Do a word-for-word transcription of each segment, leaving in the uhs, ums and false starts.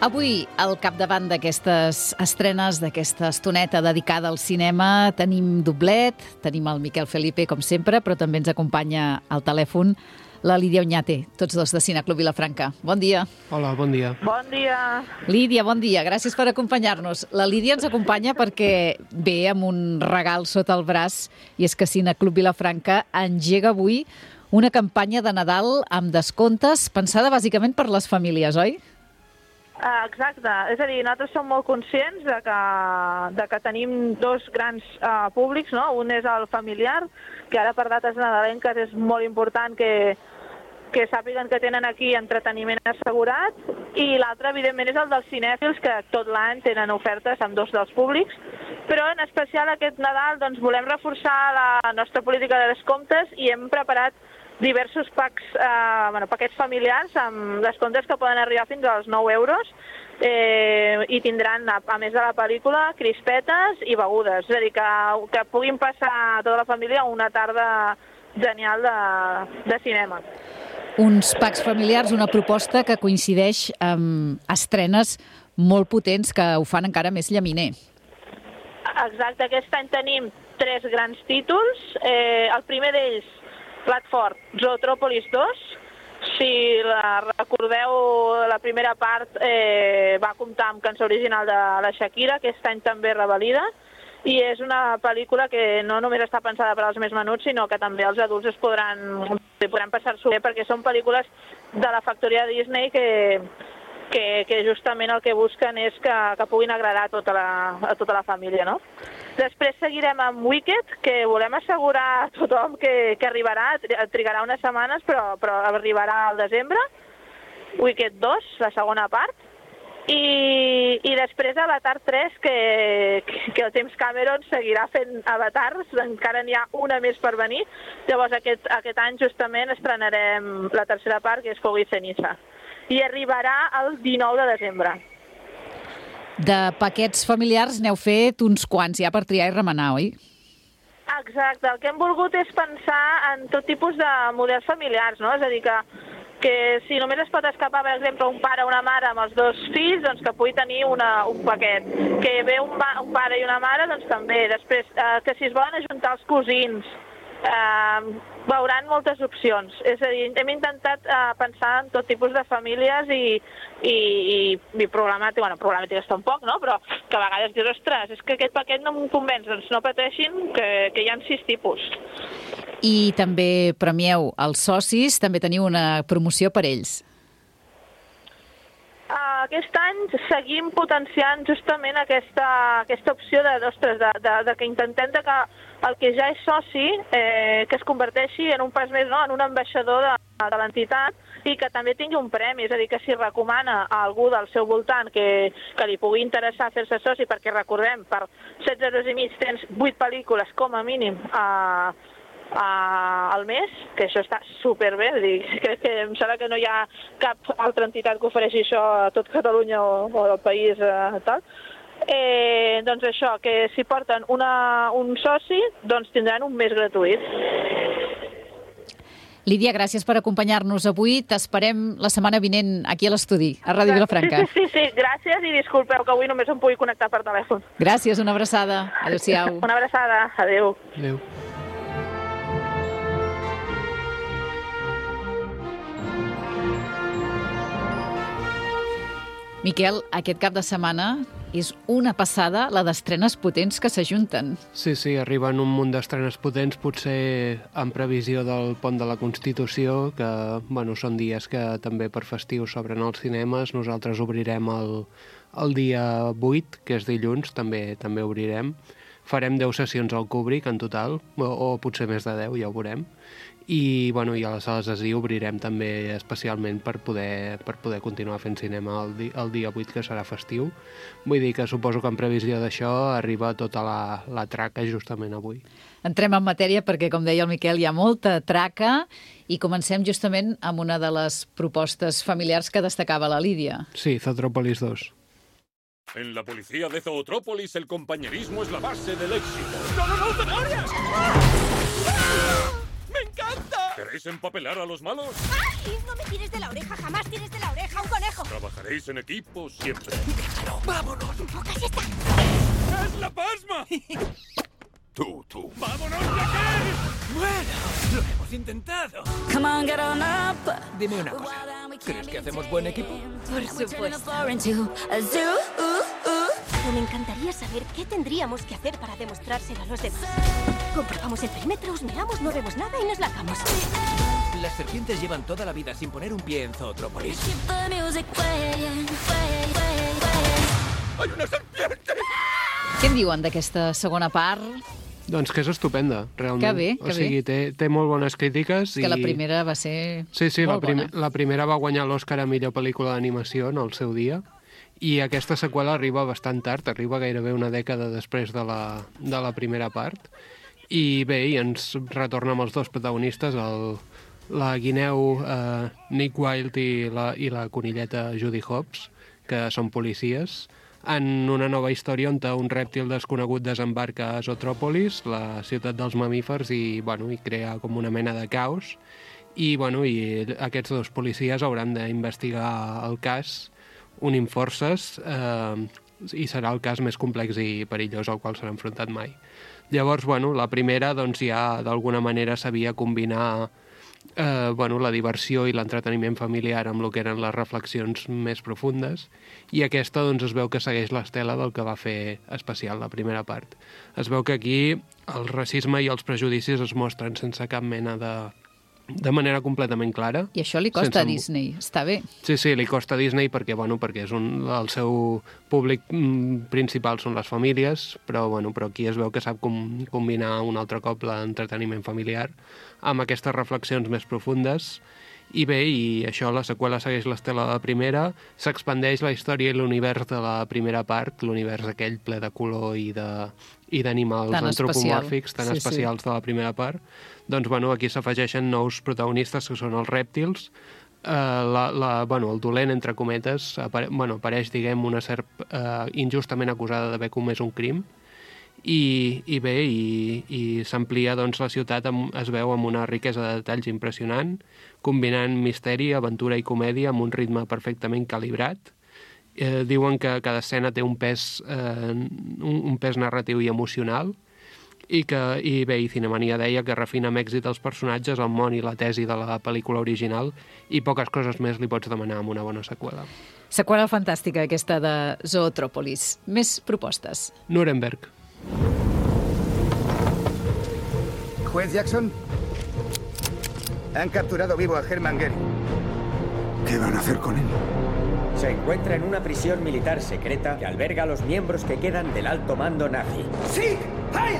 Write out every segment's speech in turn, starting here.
Avui, al capdavant d'aquestes estrenes, d'aquesta estoneta dedicada al cinema, tenim doblet, tenim el Miquel Felipe, com sempre, però també ens acompanya al telèfon la Lídia Oñate, tots dos de Cineclub Vilafranca. Bon dia. Hola, bon dia. Bon dia. Lídia, bon dia. Gràcies per acompanyar-nos. La Lídia ens acompanya perquè ve amb un regal sota el braç, i és que Cineclub Vilafranca engega avui una campanya de Nadal amb descomptes pensada bàsicament per les famílies, oi? Uh, exacte. És a dir, nosaltres som molt conscients de que, de que tenim dos grans uh, públics, no? Un és el familiar, que ara per dates nadalenques és molt important que, que sàpiguen que tenen aquí entreteniment assegurat, i l'altre, evidentment, és el dels cinèfils, que tot l'any tenen ofertes amb dos dels públics, però en especial aquest Nadal doncs, volem reforçar la nostra política de descomptes i hem preparat diversos packs, eh, bueno, paquets familiars amb descomptes que poden arribar fins als nou euros eh, i tindran, a, a més de la pel·lícula, crispetes i begudes. És a dir, que, que puguin passar tota la família una tarda genial de, de cinema. Uns packs familiars, una proposta que coincideix amb estrenes molt potents que ho fan encara més llaminer. Exacte, aquest any tenim tres grans títols. Eh, el primer d'ells, plat fort, Zootropolis dos. Si la recordeu, la primera part eh, va comptar amb cançó original de la Shakira, aquest any també revalida, i és una pel·lícula que no només està pensada per als més menuts, sinó que també els adults es podran, podran passar-s'ho bé, perquè són pel·lícules de la factoria Disney que, que, que justament el que busquen és que, que puguin agradar a tota la, a tota la família, no? Després seguirem amb Wicked, que volem assegurar a tothom que, que arribarà, trigarà unes setmanes, però, però arribarà al desembre. Wicked dos, la segona part. I, i després Avatar tres, que, que el James Cameron seguirà fent avatars, encara n'hi ha una més per venir. Llavors aquest, aquest any justament estrenarem la tercera part, que és Fuego y Ceniza. I arribarà el dinou de desembre. De paquets familiars n'heu fet uns quants ja per triar i remenar, oi? Exacte. El que hem volgut és pensar en tot tipus de models familiars, no? És a dir, que, que si només es pot escapar, per exemple, un pare o una mare amb els dos fills, doncs que pugui tenir una, un paquet. Que ve un, un pare i una mare, doncs també. Després, eh, que si es volen ajuntar els cosins, eh, veuran moltes opcions. És a dir, hem intentat eh, pensar en tot tipus de famílies i, i, i, i problemàtiques, bueno, problemàtiques tampoc, no? Però que a vegades dius, ostres, és que aquest paquet no em convenç, doncs no pateixin, que, que hi ha sis tipus. I també premieu els socis, també teniu una promoció per ells. Aquest any seguim potenciant justament aquesta, aquesta opció de, ostres, de, de, de que intentem de que el que ja és soci eh, que es converteixi en un pas més, no?, en un ambaixador de, de l'entitat i que també tingui un premi, és a dir, que si recomana a algú del seu voltant que, que li pugui interessar fer-se soci, perquè recordem, per setze euros i mig tens vuit pel·lícules com a mínim a Uh, al mes, que això està superbé, crec que em sembla que no hi ha cap altra entitat que ofereixi això a tot Catalunya o, o al país uh, tal. Eh, doncs això, que si porten una, un soci, doncs tindran un mes gratuït. Lídia, gràcies per acompanyar-nos avui. T'esperem la setmana vinent aquí a l'estudi, a Ràdio Vilafranca. Sí, sí, sí, gràcies i disculpeu que avui només em pugui connectar per telèfon. Gràcies, una abraçada. Adéu-siau. Una abraçada, adéu. Adéu. Miquel, aquest cap de setmana és una passada la d'estrenes potents que s'ajunten. Sí, sí, arriben un munt d'estrenes potents, potser en previsió del Pont de la Constitució, que bueno, són dies que també per festius s'obren els cinemes. Nosaltres obrirem el, el dia vuit, que és dilluns, també també obrirem. Farem deu sessions al Kubrick en total, o, o potser més de deu, ja ho veurem. I, bueno, i a les sales d'Así obrirem també especialment per poder, per poder continuar fent cinema el, di, el dia vuit, que serà festiu. Vull dir que suposo que en previsió d'això arriba tota la, la traca justament avui. Entrem en matèria perquè, com deia el Miquel, hi ha molta traca i comencem justament amb una de les propostes familiars que destacava la Lídia. Sí, Zootropolis dos. En la policía de Zootrópolis el compañerismo es la base del éxito. ¡No, no, no, zanahorias! ¡Me encanta! ¿Queréis ¿Queréis empapelar a los malos? ¡Ay! No me tires de la oreja, jamás tires de la oreja, un conejo. Trabajaréis en equipo siempre. Déjalo, vámonos. Un poco, ya está. ¡Es la pasma! Tú, tú. ¡Vámonos de aquí! Bueno, lo hemos intentado. Come on, get on up. Dime una cosa. ¿Crees que hacemos buen equipo? Por supuesto. Pero me encantaría saber qué tendríamos que hacer para demostrárselo a los demás. Comprobamos el perímetro, husmeamos, no vemos nada y nos largamos. Las serpientes llevan toda la vida sin poner un pie en Zootrópolis. ¡Hay una serpiente! Què en diuen d'aquesta segona part? Doncs que és estupenda, realment. Que bé, que o sigui, té, té molt bones crítiques. Que i... la primera va ser Sí, sí, la, molt prim... bona. la primera va guanyar l'Oscar a millor pel·lícula d'animació en el seu dia, i aquesta seqüela arriba bastant tard, arriba gairebé una dècada després de la, de la primera part, i bé, i ens retorna amb els dos protagonistes, el, la guineu eh, Nick Wilde i la, i la conilleta Judy Hopps, que són policies, en una nova història on un rèptil desconegut desembarca a Zootrópolis, la ciutat dels mamífers, i, bueno, i crea com una mena de caos. I, bueno, i aquests dos policies hauran d'investigar el cas unint forces, eh, i serà el cas més complex i perillós al qual s'han enfrontat mai. Llavors, bueno, la primera doncs, ja d'alguna manera sabia combinar eh, bueno, la diversió i l'entreteniment familiar amb el que eren les reflexions més profundes, i aquesta doncs, es veu que segueix l'estela del que va fer especial la primera part. Es veu que aquí el racisme i els prejudicis es mostren sense cap mena de, de manera completament clara. I això li costa sense... a Disney, està bé. Sí, sí, li costa a Disney perquè, bueno, perquè és un, el seu públic mm, principal són les famílies, però, bueno, però aquí es veu que sap com, combinar un altre cop l'entreteniment familiar amb aquestes reflexions més profundes. I bé, i això, la seqüela segueix l'estela de la primera, s'expandeix la història i l'univers de la primera part, l'univers aquell ple de color i de i d'animals antropomòrfics tan sí, especials sí. de la primera part. Doncs, bueno, aquí s'afegeixen nous protagonistes que són els rèptils. Uh, la, la, bueno, el dolent, entre cometes, apare bueno, apareix, diguem, una serp uh, injustament acusada d'haver comès un crim, i, i bé, i, i s'amplia doncs, la ciutat, amb, es veu amb una riquesa de detalls impressionant, combinant misteri, aventura i comèdia amb un ritme perfectament calibrat. Eh, diuen que cada escena té un pes, eh, un, un pes narratiu i emocional, i que, i bé, i Cinemania deia que refina amb èxit els personatges, el món i la tesi de la pel·lícula original, i poques coses més li pots demanar amb una bona seqüela. Seqüela fantàstica, aquesta de Zootrópolis. Més propostes. Nuremberg. Juez Jackson, han capturado vivo a Hermann Goering. ¿Qué van a hacer con él? Se encuentra en una prisión militar secreta que alberga a los miembros que quedan del alto mando nazi. ¡Sí! ¡Heil!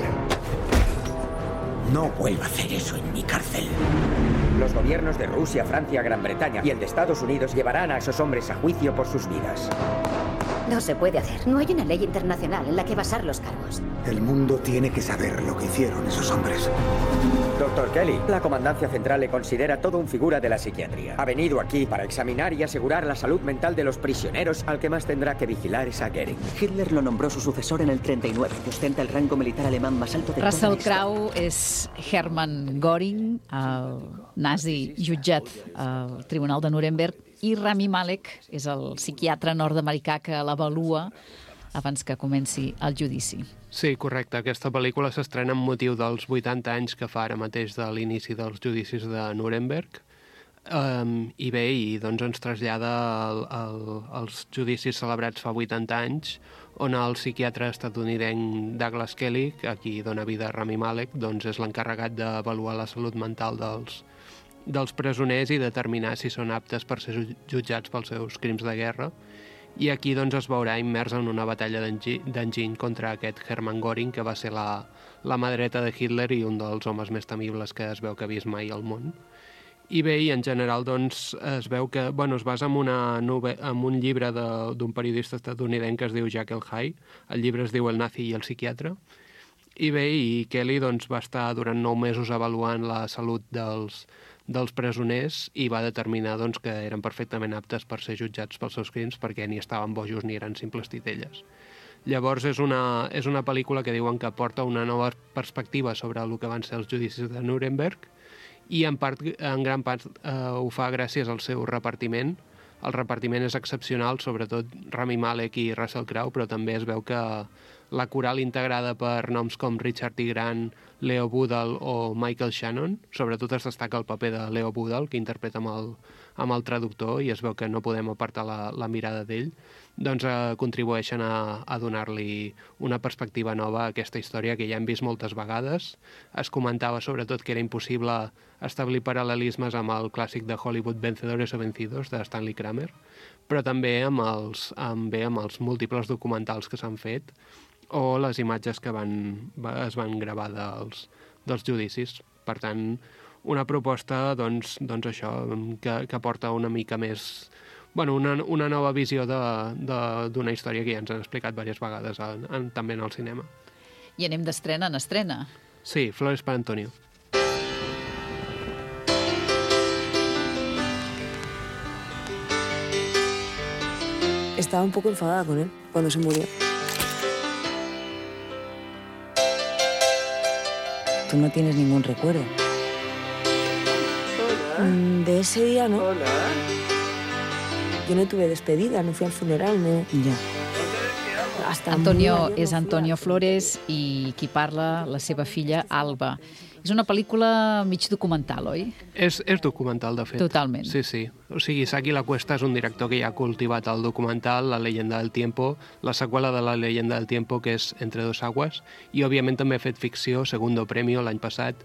No vuelva a hacer eso en mi cárcel. Los gobiernos de Rusia, Francia, Gran Bretaña y el de Estados Unidos llevarán a esos hombres a juicio por sus vidas. No se puede hacer. No hay una ley internacional en la que basar los cargos. El mundo tiene que saber lo que hicieron esos hombres. Doctor Kelly, la Comandancia Central le considera todo un figura de la psiquiatría. Ha venido aquí para examinar y asegurar la salud mental de los prisioneros. Al que más tendrá que vigilar es a Goering. Hitler lo nombró su sucesor en el treinta y nueve y ostenta el rango militar alemán más alto de Russell toda la Crowe és Hermann Göring, el nazi jutjat al Tribunal de Nuremberg, i Rami Malek és el psiquiatre nord-americà que l'avalua abans que comenci el judici. Sí, correcte. Aquesta pel·lícula s'estrena amb motiu dels vuitanta anys que fa ara mateix de l'inici dels judicis de Nuremberg. Um, I bé, i doncs ens trasllada el, el, els judicis celebrats fa vuitanta anys, on el psiquiatre estatunidenc Douglas Kelly, a qui dona vida Rami Malek, doncs és l'encarregat d'avaluar la salut mental dels, dels presoners i determinar si són aptes per ser jutjats pels seus crims de guerra. I aquí doncs, es veurà immers en una batalla d'enginy contra aquest Hermann Göring, que va ser la, la mà dreta de Hitler i un dels homes més temibles que es veu que ha vist mai al món. I bé, i en general doncs, es veu que bueno, es basa en, una nove, en un llibre d'un periodista estatunidenc que es diu Jekyll Hyde. El llibre es diu El nazi i el psiquiatre. I bé, i Kelly doncs, va estar durant nou mesos avaluant la salut dels, dels presoners i va determinar doncs, que eren perfectament aptes per ser jutjats pels seus crims perquè ni estaven bojos ni eren simples titelles. Llavors és una, és una pel·lícula que diuen que aporta una nova perspectiva sobre el que van ser els judicis de Nuremberg i en, part, en gran part eh, ho fa gràcies al seu repartiment. El repartiment és excepcional, sobretot Rami Malek i Russell Crowe, però també es veu que la coral integrada per noms com Richard E. Grant, Leo Budal o Michael Shannon, sobretot es destaca el paper de Leo Budal, que interpreta amb el, amb el traductor, i es veu que no podem apartar la, la mirada d'ell, doncs eh, contribueixen a, a donar-li una perspectiva nova a aquesta història que ja hem vist moltes vegades. Es comentava sobretot que era impossible establir paral·lelismes amb el clàssic de Hollywood Vencedores o Vencidos de Stanley Kramer, però també amb els, amb, bé, amb els múltiples documentals que s'han fet o les imatges que van, es van gravar dels, dels judicis. Per tant, una proposta doncs, doncs això, que, que porta una mica més... Bueno, una, una nova visió d'una història que ja ens han explicat diverses vegades en, en, també en el cinema. I anem d'estrena en estrena. Sí, Flores para Antonio. Estaba un poco enfadada con él cuando se murió. Tú no tienes ningún recuerdo. Hola. De ese día, ¿no? Hola. Yo no tuve despedida, no fui al funeral, no. Ya. Hasta Antonio és Antonio Flores i qui parla, la seva filla, Alba. És una pel·lícula mig documental, oi? És, és documental, de fet. Totalment. Sí, sí. O sigui, Saki Lacuesta és un director que ja ha cultivat el documental La leyenda del tiempo, la seqüela de La leyenda del tiempo, que és Entre dos aguas, i òbviament també ha fet ficció, Segundo Premio, l'any passat,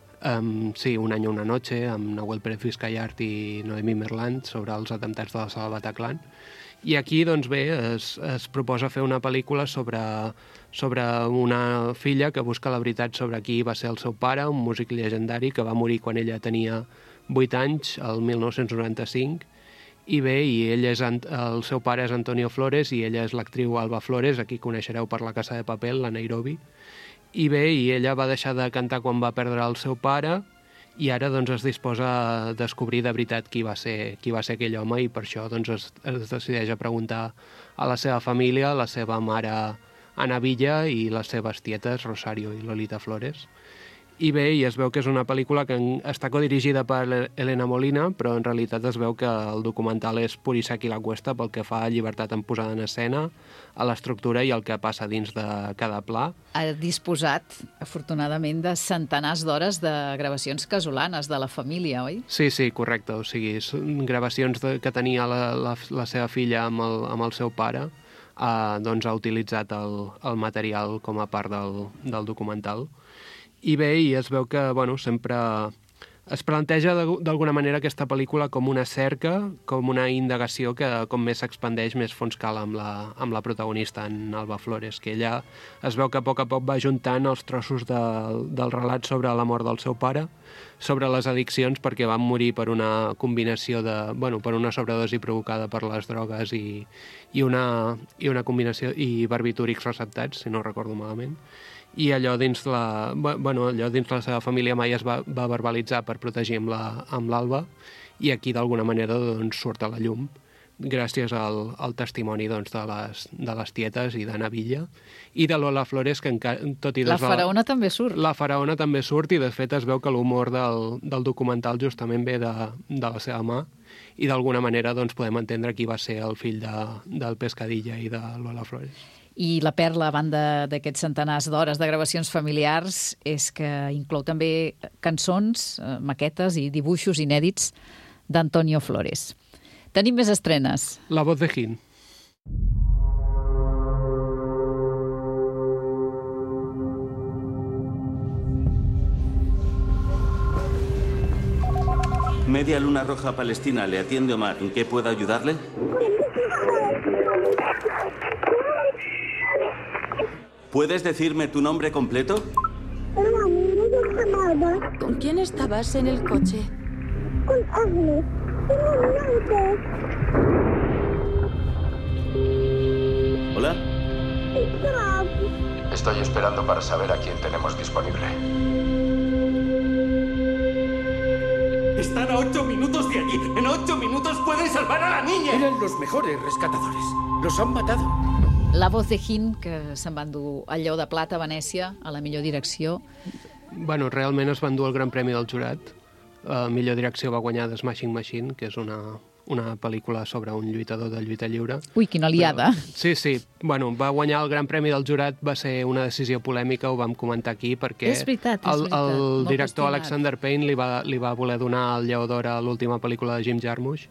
um, sí, Un año, una noche, amb Nahuel Pérez Vizcayart i Noemí Merlant, sobre els atemptats de la sala Bataclan. I aquí, doncs bé, es, es proposa fer una pel·lícula sobre, sobre una filla que busca la veritat sobre qui va ser el seu pare, un músic llegendari que va morir quan ella tenia vuit anys, el mil nou-cents noranta-cinc, i bé, i ell és, el seu pare és Antonio Flores i ella és l'actriu Alba Flores, a qui coneixereu per La Casa de Papel, la Nairobi. I bé, i ella va deixar de cantar quan va perdre el seu pare, i ara doncs, es disposa a descobrir de veritat qui va ser, qui va ser aquell home, i per això doncs, es, es decideix a preguntar a la seva família, a la seva mare Ana Villa i les seves tietes Rosario i Lolita Flores. I bé, i es veu que és una pel·lícula que està codirigida per Elena Molina, però en realitat es veu que el documental és pur i Saki Lacuesta pel que fa a llibertat en posada en escena, a l'estructura i el que passa dins de cada pla. Ha disposat, afortunadament, de centenars d'hores de gravacions casolanes de la família, oi? Sí, sí, correcte. O sigui, són gravacions de, que tenia la, la, la seva filla amb el, amb el seu pare, eh, doncs ha utilitzat el, el material com a part del, del documental. I bé, i es veu que, bueno, sempre es planteja d'alguna manera aquesta pel·lícula com una cerca, com una indagació que com més s'expandeix, més fons cal amb la, amb la protagonista, en Alba Flores, que ella es veu que a poc a poc va juntant els trossos de, del relat sobre la mort del seu pare, sobre les addiccions, perquè van morir per una combinació de, bueno, per una sobredosi provocada per les drogues i, i, una, i una combinació, i barbitúrics receptats, si no recordo malament. I allò dins la, bueno, allò dins la seva família mai es va, va verbalitzar per protegir amb l'Alba, i aquí d'alguna manera doncs, surt a la llum gràcies al, al testimoni doncs, de, les, de les tietes i d'Ana Villa i de Lola Flores, que encara, tot i... La faraona la, també surt. La faraona també surt, i de fet es veu que l'humor del, del documental justament ve de, de la seva mà, i d'alguna manera doncs, podem entendre qui va ser el fill de, del Pescadilla i de Lola Flores. I la perla, a banda d'aquests centenars d'hores de gravacions familiars, és que inclou també cançons, maquetes i dibuixos inèdits d'Antonio Flores. Tenim més estrenes. La voz de Jin. Media Luna Roja Palestina, le atiende Omar. ¿En qué puedo ayudarle? ¿Puedes decirme tu nombre completo? ¿Con quién estabas en el coche? Con Agnes. Hola. Estoy esperando para saber a quién tenemos disponible. Están a ocho minutos de allí. En ocho minutos pueden salvar a la niña. Eran los mejores rescatadores. Los han matado. La voz de Jin, que se'n va endur el Lleó de Plata a Venècia, a la millor direcció. Bueno, realment es va endur el Gran Premi del Jurat. Uh, millor direcció va guanyar The Smashing Machine, que és una, una pel·lícula sobre un lluitador de lluita lliure. Ui, quina liada. Però, sí, sí. Bueno, va guanyar el Gran Premi del Jurat, va ser una decisió polèmica, ho vam comentar aquí, perquè és veritat, és el, veritat. el director Alexander Payne li va, li va voler donar el Lleó d'Or a l'última pel·lícula de Jim Jarmusch,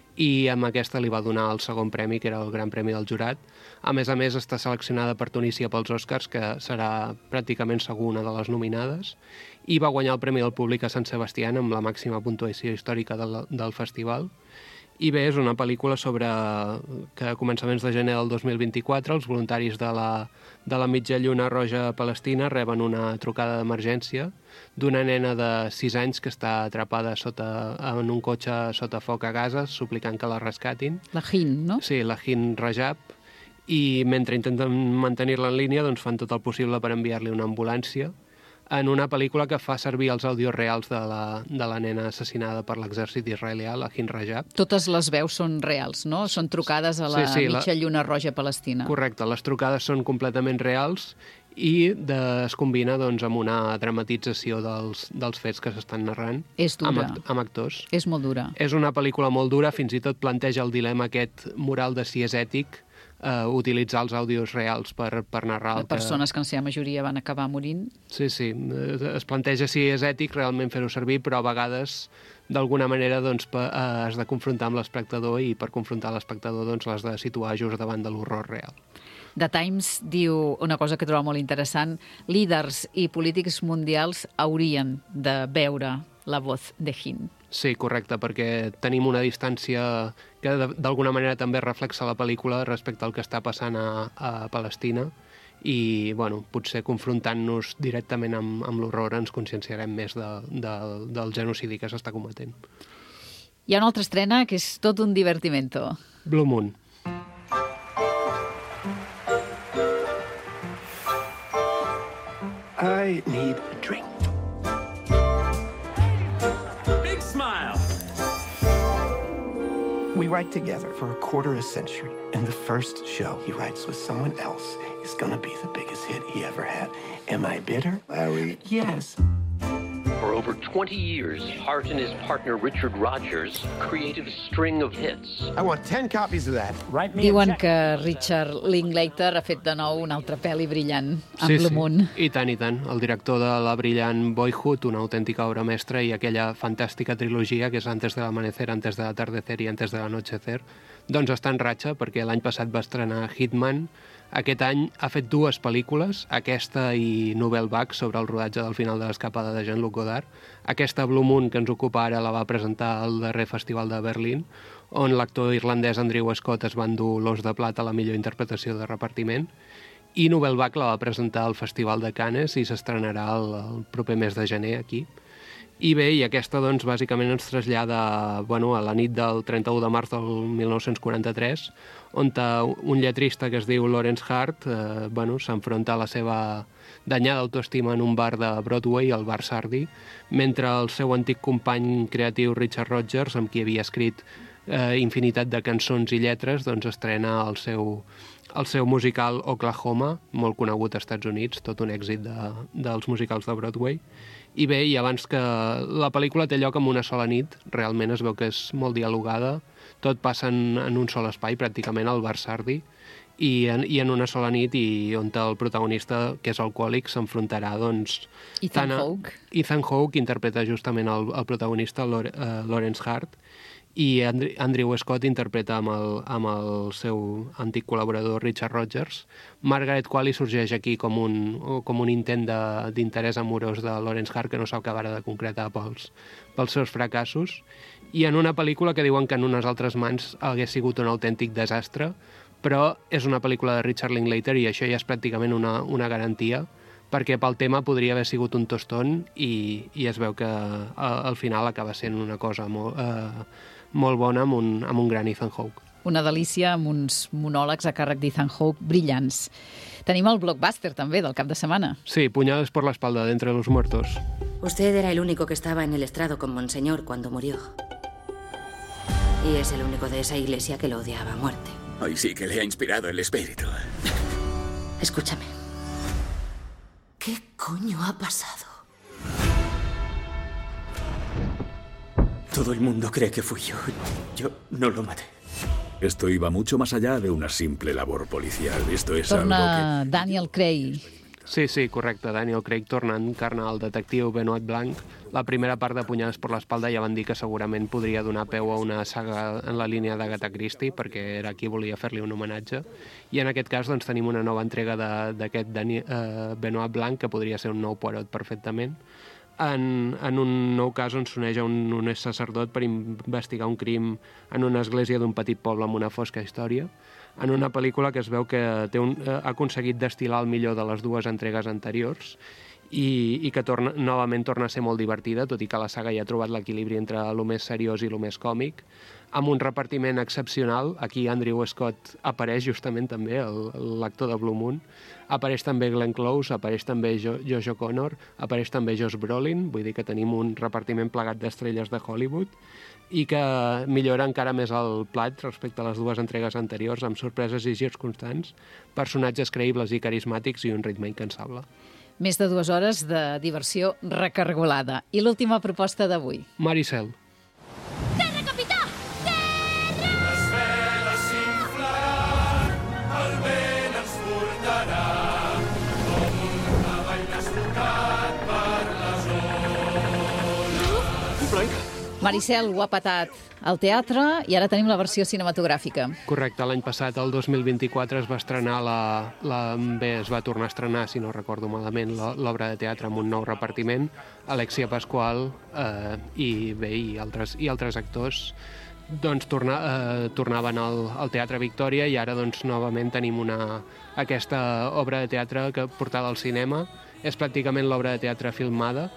i amb aquesta li va donar el segon premi, que era el Gran Premi del Jurat. A més a més, està seleccionada per Tunísia pels Oscars, que serà pràcticament segur una de les nominades, i va guanyar el Premi del Públic a Sant Sebastián amb la màxima puntuació històrica del, del festival. I bé, és una pel·lícula sobre que a començaments de gener del dos mil vint-i-quatre els voluntaris de la, de la Mitja Lluna Roja Palestina reben una trucada d'emergència d'una nena de sis anys que està atrapada sota, en un cotxe sota foc a Gaza, suplicant que la rescatin. La Hind, no? Sí, la Hind Rajab. I mentre intenten mantenir-la en línia, doncs fan tot el possible per enviar-li una ambulància, en una pel·lícula que fa servir els àudios reals de la, de la nena assassinada per l'exèrcit israelià, la Hind Rajab. Totes les veus són reals, no? Són trucades a la sí, sí, Mitja la... Lluna Roja Palestina. Correcte, les trucades són completament reals i de, es combina doncs, amb una dramatització dels, dels fets que s'estan narrant. És dura. Amb, amb actors. És molt dura. És una pel·lícula molt dura, fins i tot planteja el dilema aquest moral de si és ètic Uh, utilitzar els àudios reals per, per narrar... De persones que en seva majoria van acabar morint. Sí, sí. Es planteja si és ètic realment fer-ho servir, però a vegades, d'alguna manera, doncs, uh, has de confrontar amb l'espectador i per confrontar l'espectador doncs, l'has de situar just davant de l'horror real. The Times diu una cosa que trobo molt interessant. Líders i polítics mundials haurien de veure La voz de Hind. Sí, correcte, perquè tenim una distància que d'alguna manera també reflexa la pel·lícula respecte al que està passant a, a Palestina i, bueno, potser confrontant-nos directament amb, amb l'horror ens conscienciarem més de, de, del genocidi que s'està cometent. Hi ha una altra estrena que és tot un divertimento. Blue Moon. I need a drink. We write together for a quarter of a century, and the first show he writes with someone else is gonna be the biggest hit he ever had. Am I bitter, Larry? Yes. For over twenty years, Hart and his partner Richard Rodgers created a string of hits. I want ten copies of that. Write me Diuen que Richard Linklater ha fet de nou una altra pel·li brillant amb sí, Blue Moon. Sí, i tant, i tant. El director de la brillant Boyhood, una autèntica obra mestra, i aquella fantàstica trilogia que és Antes del amanecer, Antes del atardecer i Antes del anochecer, doncs està en ratxa perquè l'any passat va estrenar Hitman. Aquest any ha fet dues pel·lícules, aquesta i Nouvelle Vague, sobre el rodatge del final de l'escapada de Jean-Luc Godard. Aquesta Blue Moon, que ens ocupa ara, la va presentar al darrer festival de Berlín, on l'actor irlandès Andrew Scott es va endur l'Os de Plata a la millor interpretació de repartiment, i Nouvelle Vague la va presentar al Festival de Cannes i s'estrenarà el, el proper mes de gener aquí. I bé, i aquesta, doncs, bàsicament ens trasllada bueno, a la nit del trenta-u de març del mil nou-cents quaranta-tres, on un lletrista que es diu Lawrence Hart eh, bueno, s'enfronta a la seva danyada autoestima en un bar de Broadway, el bar Sardi, mentre el seu antic company creatiu Richard Rodgers, amb qui havia escrit eh, infinitat de cançons i lletres, doncs estrena el seu, el seu musical Oklahoma, molt conegut als Estats Units, tot un èxit de, dels musicals de Broadway. I bé, i abans que la pel·lícula té lloc en una sola nit, realment es veu que és molt dialogada, tot passa en, en un sol espai, pràcticament al bar Sardi, i en, i en una sola nit, i on el protagonista, que és alcohòlic, s'enfrontarà, doncs... Ethan Hawke. Ethan Hawke interpreta justament el, el protagonista, Lore, uh, Lawrence Hart, i Andrew Scott interpreta amb el, amb el seu antic col·laborador Richard Rodgers. Margaret Qualley sorgeix aquí com un, com un intent d'interès amorós de Lawrence Hart que no s'acabarà de concretar pels, pels seus fracassos, i en una pel·lícula que diuen que en unes altres mans hagués sigut un autèntic desastre, però és una pel·lícula de Richard Linklater i això ja és pràcticament una, una garantia, perquè pel tema podria haver sigut un tostón i, i es veu que al final acaba sent una cosa molt... Eh, molt bona amb un, amb un gran Ethan Hawke. Una delícia amb uns monòlegs a càrrec d'Ethan Hawke brillants. Tenim el blockbuster també del cap de setmana. Sí, Puñales por la espalda de Entre los muertos. Usted era el único que estaba en el estrado con Monseñor cuando murió. Y es el único de esa iglesia que lo odiaba a muerte. Hoy sí que le ha inspirado el espíritu. Escúchame. ¿Qué coño ha pasado? Todo el mundo cree que fui yo. Yo no lo maté. Esto iba mucho más allá de una simple labor policial. Esto es Torna algo que... Daniel Craig. Sí, sí, correcte. Daniel Craig torna a encarnar el detectiu Benoit Blanc. La primera part de Punyades per l'espalda ja van dir que segurament podria donar peu a una saga en la línia d'Agatha Christie, perquè era qui volia fer-li un homenatge. I en aquest cas doncs, tenim una nova entrega d'aquest uh, Benoit Blanc, que podria ser un nou Poirot perfectament, en, en un nou cas on s'uneix a un, un sacerdot per investigar un crim en una església d'un petit poble amb una fosca història, en una pel·lícula que es veu que té un, ha aconseguit destil·lar el millor de les dues entregues anteriors i, i que torna, novament torna a ser molt divertida, tot i que la saga ja ha trobat l'equilibri entre el més seriós i el més còmic, amb un repartiment excepcional. Aquí Andrew Scott apareix justament també, l'actor de Blue Moon, apareix també Glenn Close, apareix també jo, Josh O'Connor, apareix també Josh Brolin, vull dir que tenim un repartiment plegat d'estrelles de Hollywood, i que millora encara més el plat respecte a les dues entregues anteriors, amb sorpreses i girs constants, personatges creïbles i carismàtics i un ritme incansable. Més de dues hores de diversió recargolada. I l'última proposta d'avui. Maricel. Terra, capità! Terra! Les veles s'inflaran, el vent ens portarà, com un cavall desbocat per les oles. Blanca! Maricel ho ha patat al teatre i ara tenim la versió cinematogràfica. Correcte, l'any passat, el dos mil vint-i-quatre, es va estrenar, la, la, bé, es va tornar a estrenar, si no recordo malament, l'obra de teatre amb un nou repartiment, Alexia Pascual eh, i, bé, i, altres, i altres actors doncs, torna, eh, tornaven al, al Teatre Victòria i ara doncs, novament tenim una, aquesta obra de teatre que portada al cinema. És pràcticament l'obra de teatre filmada,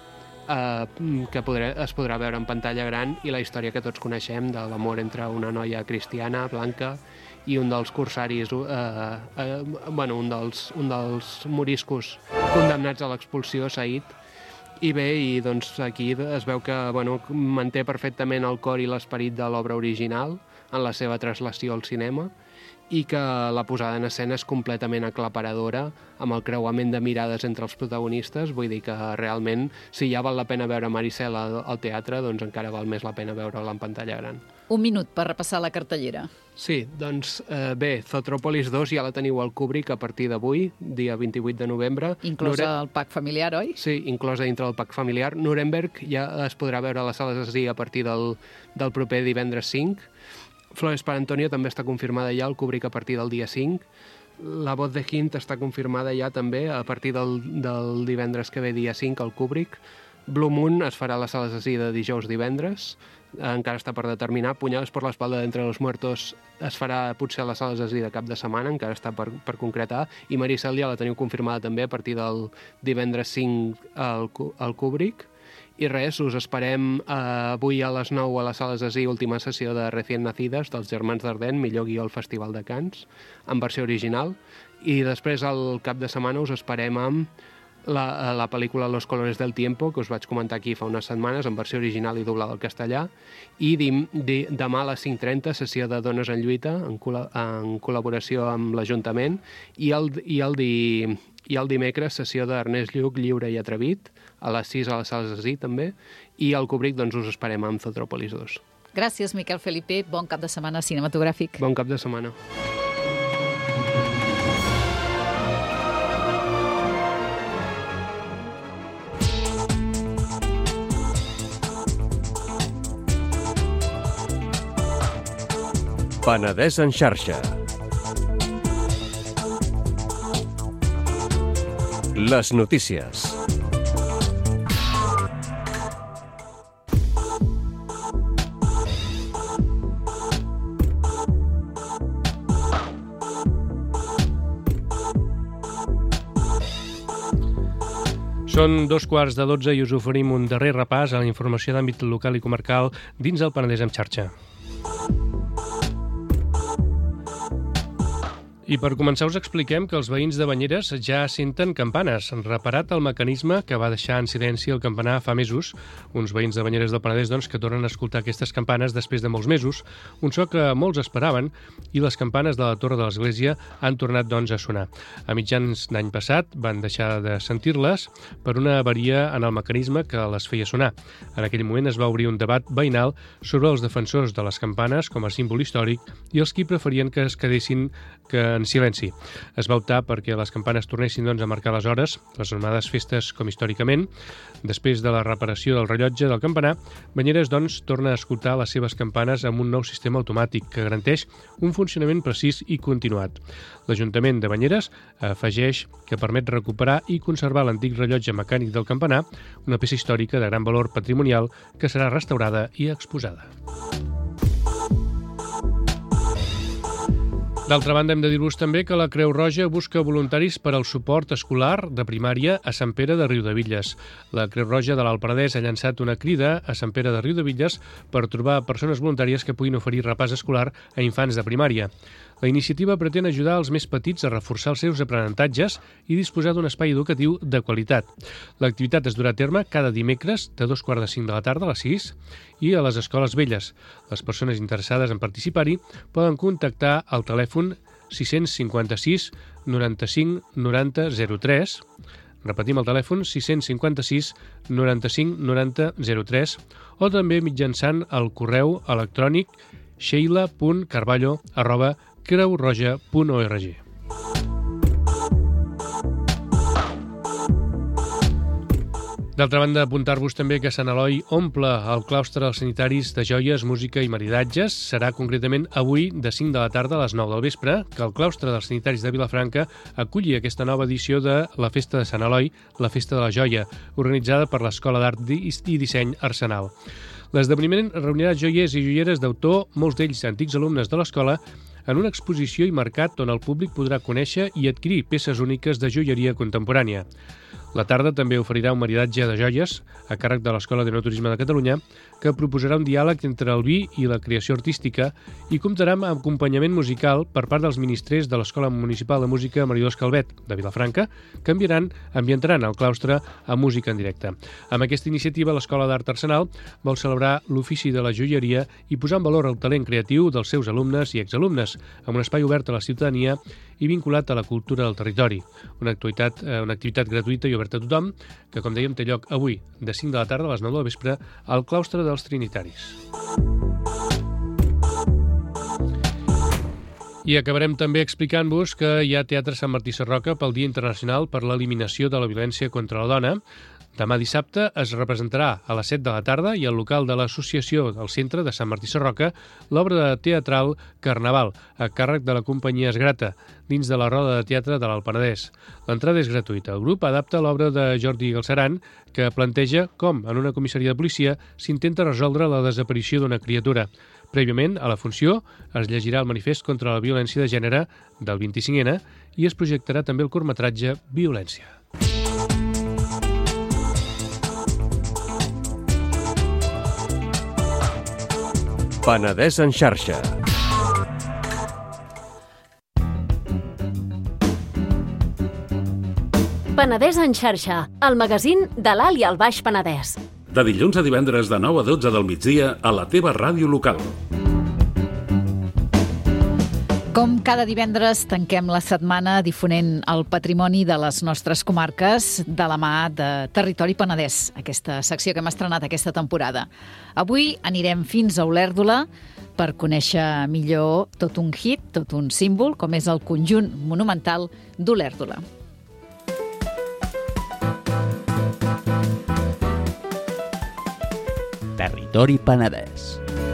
Uh, que podré, es podrà veure en pantalla gran, i la història que tots coneixem de l'amor entre una noia cristiana, blanca, i un dels corsaris, uh, uh, bueno, un dels, un dels moriscos condemnats a l'expulsió, Said. I bé, i doncs aquí es veu que bueno, manté perfectament el cor i l'esperit de l'obra original en la seva translació al cinema, i que la posada en escena és completament aclaparadora, amb el creuament de mirades entre els protagonistes. Vull dir que realment, si ja val la pena veure Maricel al, al teatre, doncs encara val més la pena veure-la en pantalla gran. Un minut per repassar la cartellera. Sí, doncs eh, bé, Zootropolis dos ja la teniu al Kubrick a partir d'avui, dia vint-i-vuit de novembre. Inclosa Nure... el pack familiar, oi? Sí, inclosa dintre del pack familiar. Nuremberg ja es podrà veure a les sales Así a partir del, del proper divendres cinc. Flores para Antonio també està confirmada ja al Kubrick a partir del dia cinc. La Voz de Hint està confirmada ja també a partir del, del divendres que ve, dia cinc, al Kubrick. Blue Moon es farà a les sales Así de dijous divendres, encara està per determinar. Punyades per l'espalda d'Entre los Muertos es farà potser a les sales Así de cap de setmana, encara està per, per concretar. I Maricel ja la teniu confirmada també a partir del divendres cinc al, al Kubrick. I res, us esperem eh, avui a les nou a les sales Así, última sessió de Recién Nacidas, dels Germans Dardenne, millor guió al Festival de Cannes, en versió original. I després, al cap de setmana, us esperem amb la, la pel·lícula Los Colores del Tiempo, que us vaig comentar aquí fa unes setmanes, en versió original i doblada al castellà. I dim, di, demà a les cinc trenta, sessió de Dones en Lluita, en, col en col·laboració amb l'Ajuntament. I el, i el di... I el dimecres, sessió d'Ernest Lluch, Lliure i Atrevit, a les sis a les sales Así també, i al Kubrick doncs, us esperem amb Zootropolis dos. Gràcies, Miquel Felipe. Bon cap de setmana cinematogràfic. Bon cap de setmana. Penedès en xarxa. Les notícies. Són dos quarts de dotze i us oferim un darrer repàs a la informació d'àmbit local i comarcal dins el Penedès en xarxa. I per començar us expliquem que els veïns de Banyeres ja senten campanes. Han reparat el mecanisme que va deixar en silenci el campanar fa mesos. Uns veïns de Banyeres del Penedès doncs, que tornen a escoltar aquestes campanes després de molts mesos, un so que molts esperaven, i les campanes de la torre de l'església han tornat doncs, a sonar. A mitjans d'any passat van deixar de sentir-les per una avaria en el mecanisme que les feia sonar. En aquell moment es va obrir un debat veïnal sobre els defensors de les campanes com a símbol històric i els qui preferien que es quedessin que en silenci. Es va optar perquè les campanes tornessin doncs, a marcar les hores, les anomenades festes com històricament. Després de la reparació del rellotge del campanar, Banyeres doncs, torna a escoltar les seves campanes amb un nou sistema automàtic que garanteix un funcionament precís i continuat. L'Ajuntament de Banyeres afegeix que permet recuperar i conservar l'antic rellotge mecànic del campanar, una peça històrica de gran valor patrimonial que serà restaurada i exposada. D'altra banda, hem de dir-vos també que la Creu Roja busca voluntaris per al suport escolar de primària a Sant Pere de Riudebitlles. La Creu Roja de l'Alt Penedès ha llançat una crida a Sant Pere de Riudebitlles per trobar persones voluntàries que puguin oferir repàs escolar a infants de primària. La iniciativa pretén ajudar els més petits a reforçar els seus aprenentatges i disposar d'un espai educatiu de qualitat. L'activitat es durà a terme cada dimecres de dos quarts de cinc de la tarda a les sis i a les escoles velles. Les persones interessades en participar-hi poden contactar al telèfon sis cinquanta-sis noranta-cinc noranta zero tres. Repetim el telèfon sis cinquanta-sis noranta-cinc noranta zero tres o també mitjançant el correu electrònic sheila punt carballo arroba creuroja punt org. D'altra banda, apuntar-vos també que Sant Eloi omple el claustre dels sanitaris de joies, música i maridatges. Serà concretament avui de cinc de la tarda a les nou del vespre que el claustre dels sanitaris de Vilafranca aculli aquesta nova edició de la Festa de Sant Eloi, la Festa de la Joia, organitzada per l'Escola d'Art i Disseny Arsenal. L'esdeveniment reunirà joiers i joieres d'autor, molts d'ells antics alumnes de l'escola, en una exposició i mercat on el públic podrà conèixer i adquirir peces úniques de joieria contemporània. La tarda també oferirà un maridatge de joies a càrrec de l'Escola d'Enoturisme de Catalunya que proposarà un diàleg entre el vi i la creació artística i comptarà amb acompanyament musical per part dels ministrers de l'Escola Municipal de Música Maridós Calvet de Vilafranca, que enviaran, ambientaran el claustre a música en directe. Amb aquesta iniciativa, l'Escola d'Art Arsenal vol celebrar l'ofici de la joieria i posar en valor el talent creatiu dels seus alumnes i exalumnes, amb un espai obert a la ciutadania i vinculat a la cultura del territori. Una activitat, una activitat gratuïta i oberta a tothom, que, com dèiem, té lloc avui, de cinc de la tarda a les nou del vespre, al claustre dels Trinitaris. I acabarem també explicant-vos que hi ha Teatre Sant Martí Sarroca pel Dia Internacional per l'Eliminació de la Violència contra la Dona. Demà dissabte es representarà a les set de la tarda i al local de l'associació del centre de Sant Martí Sarroca l'obra teatral Carnaval, a càrrec de la companyia Esgrata, dins de la Roda de Teatre de l'Alt Penedès. L'entrada és gratuïta. El grup adapta l'obra de Jordi Galceran, que planteja com, en una comissaria de policia, s'intenta resoldre la desaparició d'una criatura. Prèviament, a la funció, es llegirà el manifest contra la violència de gènere del vint-i-cinc ena i es projectarà també el curtmetratge Violència. Penedès en xarxa. Penedès en xarxa, el magazín de l'Alt i el Baix Penedès. De dilluns a divendres de nou a dotze del migdia a la teva ràdio local. Com cada divendres tanquem la setmana difonent el patrimoni de les nostres comarques de la mà de Territori Penedès, aquesta secció que hem estrenat aquesta temporada. Avui anirem fins a Olèrdola per conèixer millor tot un hit, tot un símbol, com és el conjunt monumental d'Olèrdola. Territori Penedès.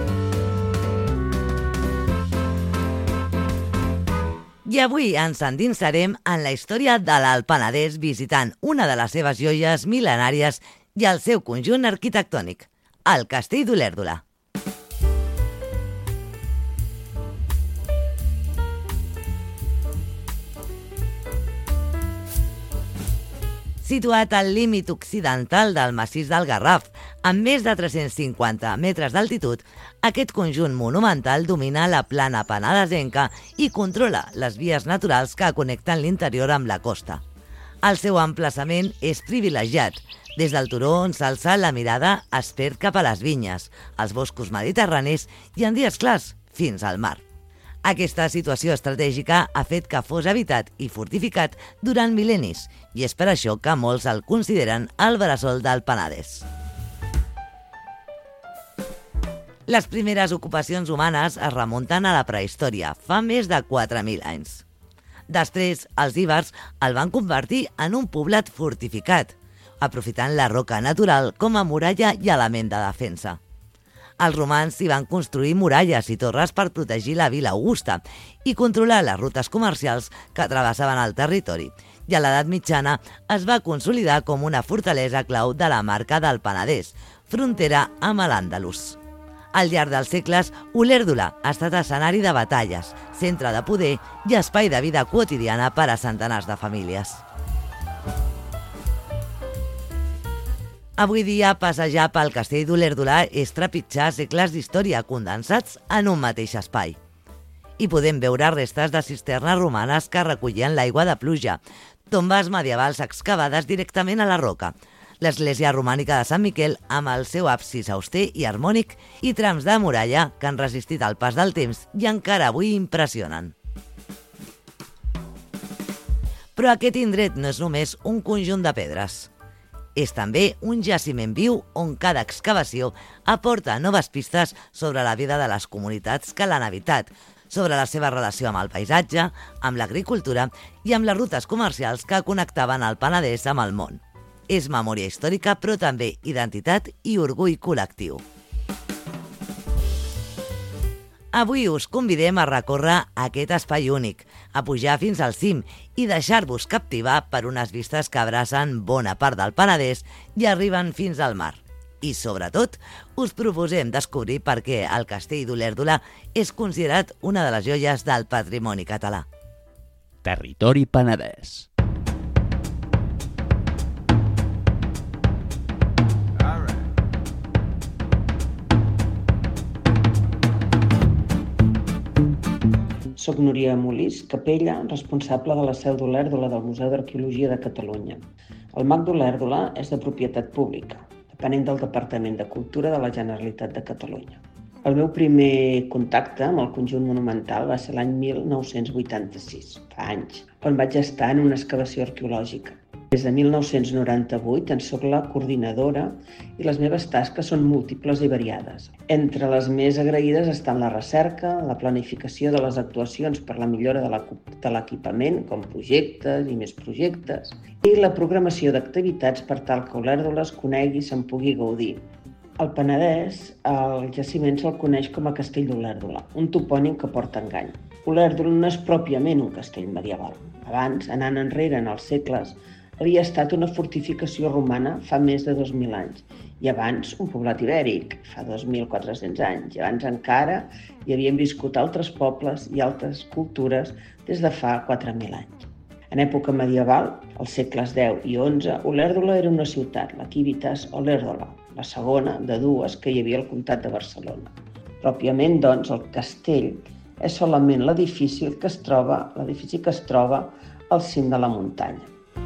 I avui ens endinsarem en la història de l'Alt Penedès visitant una de les seves joies mil·lenàries i el seu conjunt arquitectònic, el Castell d'Olèrdola. Situat al límit occidental del massís del Garraf, amb més de tres-cents cinquanta metres d'altitud, aquest conjunt monumental domina la plana penedesenca i controla les vies naturals que connecten l'interior amb la costa. El seu emplaçament és privilegiat. Des del turó on s'alça la mirada es perd cap a les vinyes, als boscos mediterranis i en dies clars fins al mar. Aquesta situació estratègica ha fet que fos habitat i fortificat durant mil·lennis i és per això que molts el consideren el bressol del Penedès. Les primeres ocupacions humanes es remunten a la prehistòria, fa més de quatre mil anys. Després, els ibers el van convertir en un poblat fortificat, aprofitant la roca natural com a muralla i element de defensa. Els romans hi van construir muralles i torres per protegir la vila augusta i controlar les rutes comercials que travessaven el territori, i a l'edat mitjana es va consolidar com una fortalesa clau de la marca del Penedès, frontera amb l'Àndalus. Al llarg dels segles, Olèrdola ha estat escenari de batalles, centre de poder i espai de vida quotidiana per a centenars de famílies. Avui dia, passejar pel castell d'Olèrdola és trepitjar segles d'història condensats en un mateix espai. Hi podem veure restes de cisternes romanes que recollien l'aigua de pluja, tombes medievals excavades directament a la roca, l'església romànica de Sant Miquel amb el seu absis auster i harmònic i trams de muralla que han resistit el pas del temps i encara avui impressionen. Però aquest indret no és només un conjunt de pedres. És també un jaciment viu on cada excavació aporta noves pistes sobre la vida de les comunitats que l'han habitat, sobre la seva relació amb el paisatge, amb l'agricultura i amb les rutes comercials que connectaven el Penedès amb el món. És memòria històrica, però també identitat i orgull col·lectiu. Avui us convidem a recórrer aquest espai únic, a pujar fins al cim i deixar-vos captivar per unes vistes que abracen bona part del Penedès i arriben fins al mar. I, sobretot, us proposem descobrir per què el castell d'Olèrdola és considerat una de les joies del patrimoni català. Territori Penedès. Soc Núria Molís, capella, responsable de la seu d'Olèrdola del Museu d'Arqueologia de Catalunya. El Mag d'Olèrdola és de propietat pública, depenent del Departament de Cultura de la Generalitat de Catalunya. El meu primer contacte amb el conjunt monumental va ser l'any mil nou-cents vuitanta-sis, fa anys, on vaig estar en una excavació arqueològica. Des de mil nou-cents noranta-vuit en soc la coordinadora i les meves tasques són múltiples i variades. Entre les més agraïdes estan la recerca, la planificació de les actuacions per la millora de l'equipament, com projectes i més projectes, i la programació d'activitats per tal que Olèrdola es conegui i se'n pugui gaudir. Al Penedès, el jaciment se'l coneix com a Castell d'Olèrdola, un topònim que porta engany. Olèrdola no és pròpiament un castell medieval. Abans, anant enrere en els segles, havia estat una fortificació romana fa més de dos mil anys i abans un poblat ibèric, fa dos mil quatre-cents anys, i abans encara hi havien viscut altres pobles i altres cultures des de fa quatre mil anys. En època medieval, als segles deu i onze, Olèrdola era una ciutat, la Civitas Olèrdola, la segona de dues que hi havia al comtat de Barcelona. Pròpiament, doncs, el castell és solament l'edifici que es troba, l'edifici que es troba al cim de la muntanya.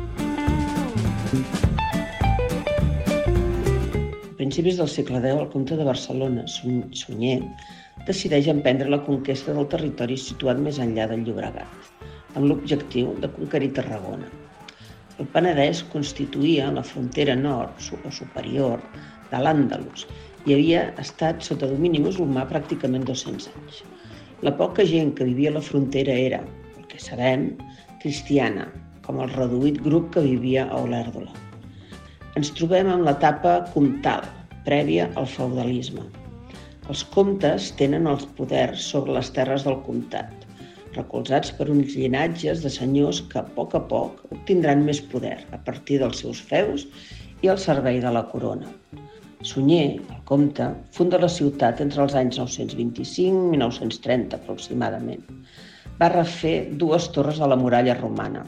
A principis del segle deu, el comte de Barcelona, Sunyer, decideix emprendre la conquesta del territori situat més enllà del Llobregat, amb l'objectiu de conquerir Tarragona. El Penedès constituïa la frontera nord o superior de l'Àndalus i havia estat sota domini musulmà pràcticament dos-cents anys. La poca gent que vivia a la frontera era, pel que sabem, cristiana, com el reduït grup que vivia a Olèrdola. Ens trobem en l'etapa comtal, prèvia al feudalisme. Els comtes tenen els poders sobre les terres del comtat, recolzats per uns llinatges de senyors que a poc a poc obtindran més poder a partir dels seus feus i al servei de la corona. Sunyer, el comte, funda la ciutat entre els anys nou-cents vint-i-cinc i mil nou-cents trenta aproximadament. Va refer dues torres de la muralla romana,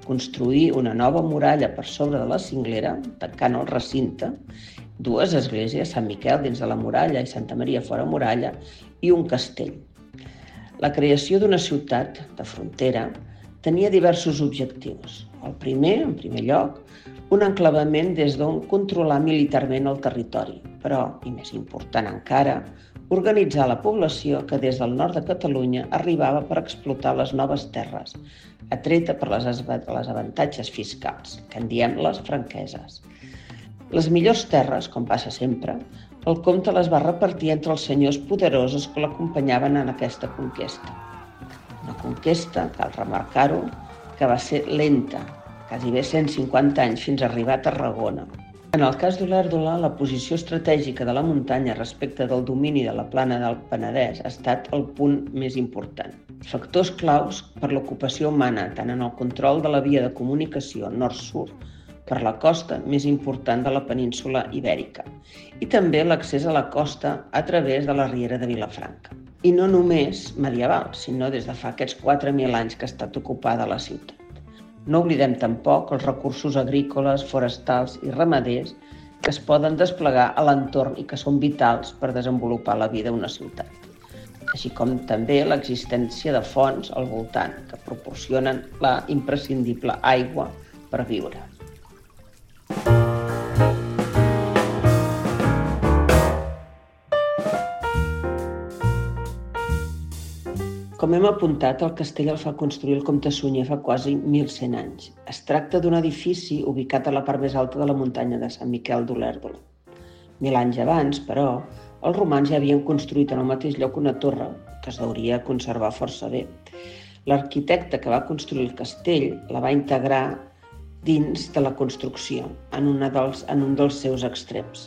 construir una nova muralla per sobre de la cinglera, tancant el recinte, dues esglésies, Sant Miquel dins de la muralla i Santa Maria fora muralla, i un castell. La creació d'una ciutat de frontera tenia diversos objectius. El primer, en primer lloc, un enclavament des d'on controlar militarment el territori, però, i més important encara, organitzar la població que des del nord de Catalunya arribava per explotar les noves terres, atreta per les, les avantatges fiscals, que en diem les franqueses. Les millors terres, com passa sempre, el comte les va repartir entre els senyors poderosos que l'acompanyaven en aquesta conquesta. Una conquesta, cal remarcar-ho, que va ser lenta, quasi bé cent cinquanta anys fins a arribar a Tarragona. En el cas d'Olèrdola, la posició estratègica de la muntanya respecte del domini de la plana del Penedès ha estat el punt més important. Factors claus per l'ocupació humana, tant en el control de la via de comunicació nord-sud per la costa més important de la península ibèrica i també l'accés a la costa a través de la riera de Vilafranca. I no només medieval, sinó des de fa aquests quatre mil anys que ha estat ocupada la ciutat. No oblidem tampoc els recursos agrícoles, forestals i ramaders que es poden desplegar a l'entorn i que són vitals per desenvolupar la vida d'una ciutat, així com també l'existència de fonts al voltant que proporcionen la imprescindible aigua per viure. Com hem apuntat, el castell el fa construir el comte Sunyer fa quasi mil cent anys. Es tracta d'un edifici ubicat a la part més alta de la muntanya de Sant Miquel d'Olèrdola. Mil anys abans, però, els romans ja havien construït en el mateix lloc una torre que es hauria conservar força bé. L'arquitecte que va construir el castell la va integrar dins de la construcció, en, una dels, en un dels seus extrems.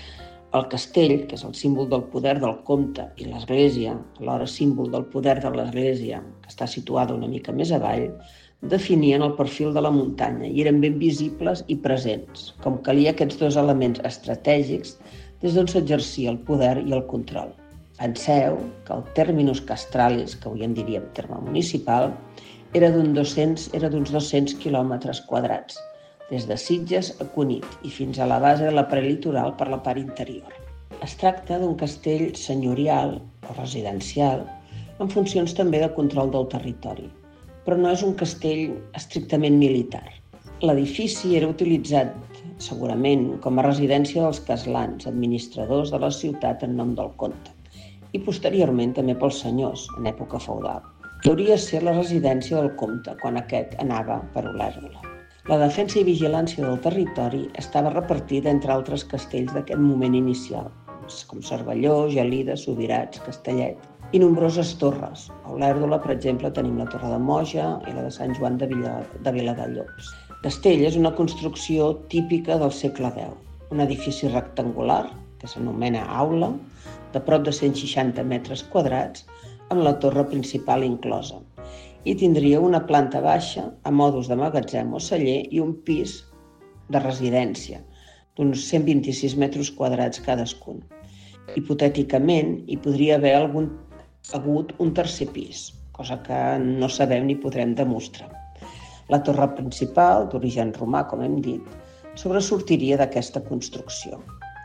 El castell, que és el símbol del poder del comte, i l'església, alhora símbol del poder de l'església, que està situada una mica més avall, definien el perfil de la muntanya i eren ben visibles i presents, com calia aquests dos elements estratègics des d'on s'exercia el poder i el control. Penseu que el terminus castralis, que avui en diríem terme municipal, era d'uns dos-cents, era d'uns dos-cents quilòmetres quadrats, des de Sitges a Cunit i fins a la base de la prelitoral per la part interior. Es tracta d'un castell senyorial o residencial amb funcions també de control del territori, però no és un castell estrictament militar. L'edifici era utilitzat segurament com a residència dels castlans, administradors de la ciutat en nom del comte, i posteriorment també pels senyors, en època feudal. Hauria de ser la residència del comte quan aquest anava per Olèrdola. La defensa i vigilància del territori estava repartida entre altres castells d'aquest moment inicial, com Cervelló, Gelida, Subirats, Castellet i nombroses torres. A Olèrdola, per exemple, tenim la Torre de Moja i la de Sant Joan de, Vila, de Viladellobs. Castell és una construcció típica del segle deu, un edifici rectangular, que s'anomena aula, de prop de cent seixanta metres quadrats, amb la torre principal inclosa, i tindria una planta baixa a modus de magatzem o celler i un pis de residència, d'uns cent vint-i-sis metres quadrats cadascun. Hipotèticament, hi podria haver algun, hagut un tercer pis, cosa que no sabem ni podrem demostrar. La torre principal, d'origen romà, com hem dit, sobresortiria d'aquesta construcció.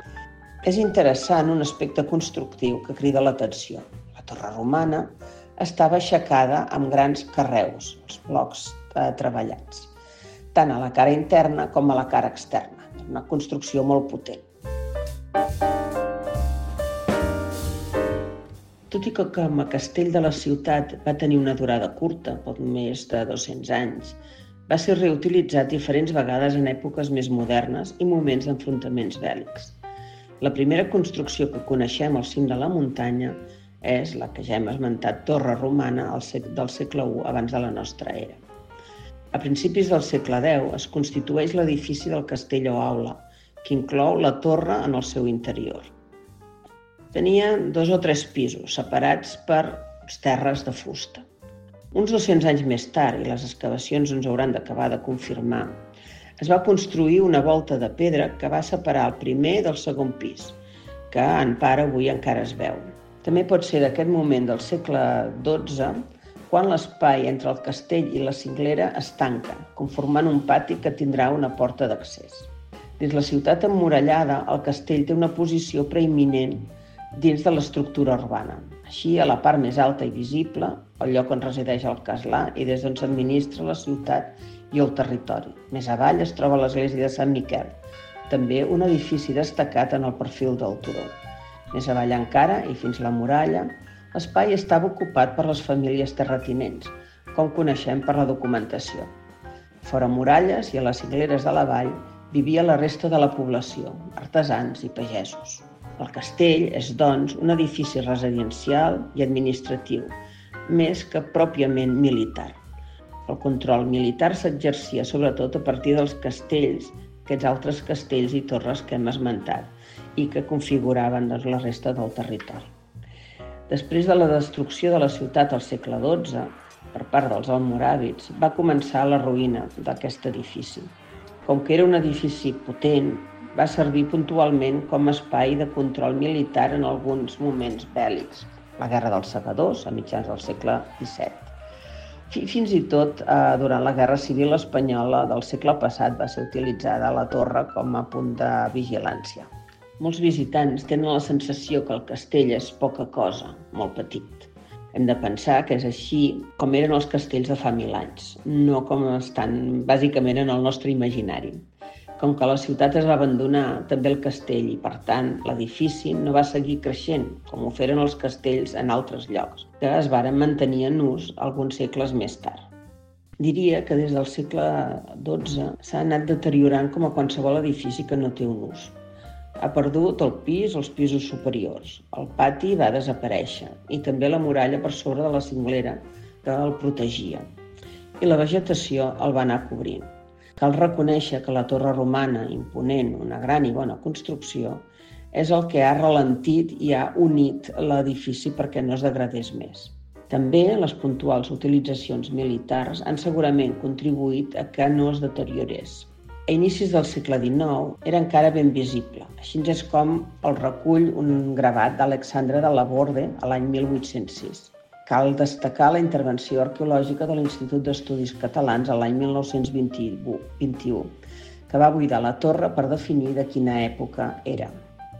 És interessant un aspecte constructiu que crida l'atenció. La torre romana estava aixecada amb grans carreus, els blocs eh, treballats, tant a la cara interna com a la cara externa. Una construcció molt potent. Tot i que com a castell de la ciutat va tenir una durada curta, poc més de dos-cents anys, va ser reutilitzat diferents vegades en èpoques més modernes i moments d'enfrontaments bèl·lics. La primera construcció que coneixem al cim de la muntanya és la que ja hem esmentat torre romana del segle u abans de la nostra era. A principis del segle deu es constitueix l'edifici del castell o aula, que inclou la torre en el seu interior. Tenia dos o tres pisos, separats per terres de fusta. Uns dos-cents anys més tard, i les excavacions ens hauran d'acabar de confirmar, es va construir una volta de pedra que va separar el primer del segon pis, que en part avui encara es veu. També pot ser d'aquest moment del segle dotze quan l'espai entre el castell i la cinglera es tanca, conformant un pati que tindrà una porta d'accés. Dins la ciutat emmurallada, el castell té una posició preeminent dins de l'estructura urbana. Així, a la part més alta i visible, el lloc on resideix el castlà i des d'on s'administra la ciutat i el territori. Més avall es troba l'església de Sant Miquel, també un edifici destacat en el perfil del turó. Més avall encara, i fins la muralla, l'espai estava ocupat per les famílies terratinents, com coneixem per la documentació. Fora muralles i a les cingleres de la vall vivia la resta de la població, artesans i pagesos. El castell és, doncs, un edifici residencial i administratiu, més que pròpiament militar. El control militar s'exercia sobretot a partir dels castells, aquests altres castells i torres que hem esmentat, i que configuraven doncs, la resta del territori. Després de la destrucció de la ciutat al segle dotze, per part dels almoràvits, va començar la ruïna d'aquest edifici. Com que era un edifici potent, va servir puntualment com a espai de control militar en alguns moments bèl·lics. La Guerra dels Segadors, a mitjans del segle disset. Fins i tot, eh, durant la Guerra Civil Espanyola del segle passat va ser utilitzada la torre com a punt de vigilància. Molts visitants tenen la sensació que el castell és poca cosa, molt petit. Hem de pensar que és així com eren els castells de fa mil anys, no com estan bàsicament en el nostre imaginari. Com que la ciutat es va abandonar, també el castell, i per tant l'edifici no va seguir creixent, com ho feren els castells en altres llocs, que es varen mantenir en ús alguns segles més tard. Diria que des del segle dotze s'ha anat deteriorant com a qualsevol edifici que no té un ús. Ha perdut el pis o els pisos superiors. El pati va desaparèixer i també la muralla per sobre de la cinglera que el protegia. I la vegetació el va anar cobrint. Cal reconèixer que la torre romana, imponent, una gran i bona construcció, és el que ha ralentit i ha unit l'edifici perquè no es degradés més. També les puntuals utilitzacions militars han segurament contribuït a que no es deteriorés. A inicis del segle dinou era encara ben visible. Així és com el recull un gravat d'Alexandre de Laborde a l'any mil vuit-cents sis. Cal destacar la intervenció arqueològica de l'Institut d'Estudis Catalans a l'any mil nou-cents vint-i-u, que va buidar la torre per definir de quina època era.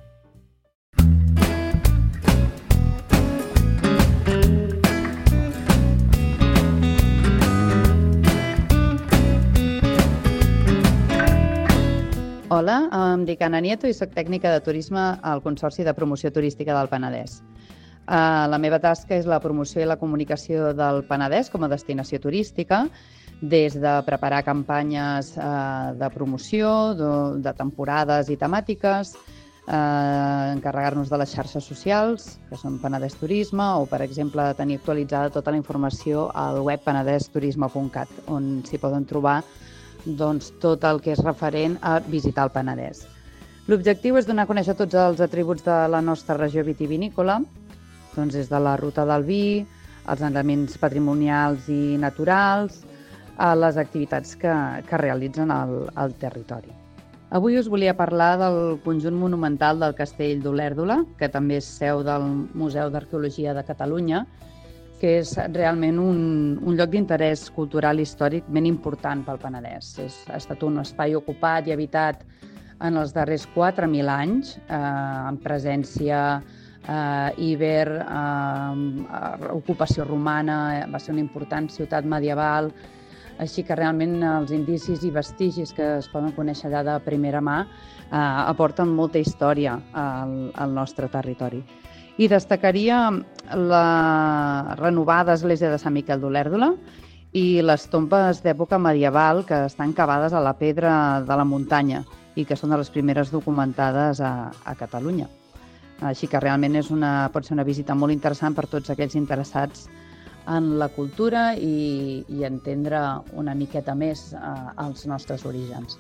Hola, em dic Anna Nieto i soc tècnica de turisme al Consorci de Promoció Turística del Penedès. La meva tasca és la promoció i la comunicació del Penedès com a destinació turística, des de preparar campanyes de promoció, de temporades i temàtiques, encarregar-nos de les xarxes socials, que són Penedès Turisme, o, per exemple, tenir actualitzada tota la informació al web penedès turisme punt cat, on s'hi poden trobar doncs, tot el que és referent a visitar el Penedès. L'objectiu és donar a conèixer tots els atributs de la nostra regió vitivinícola, doncs des de la ruta del vi, els elements patrimonials i naturals, a les activitats que, que realitzen al, al territori. Avui us volia parlar del conjunt monumental del Castell d'Olèrdola, que també és seu del Museu d'Arqueologia de Catalunya, que és realment un, un lloc d'interès cultural i històric ben important pel Penedès. És, ha estat un espai ocupat i habitat en els darrers quatre mil anys, eh, en presència eh, íber, eh, ocupació romana, va ser una important ciutat medieval, així que realment els indicis i vestigis que es poden conèixer allà de primera mà eh, aporten molta història al, al nostre territori. I destacaria la renovada església de Sant Miquel d'Olèrdola i les tombes d'època medieval que estan cavades a la pedra de la muntanya i que són de les primeres documentades a, a Catalunya. Així que realment és una, pot ser una visita molt interessant per tots aquells interessats en la cultura i, i entendre una miqueta més eh, els nostres orígens.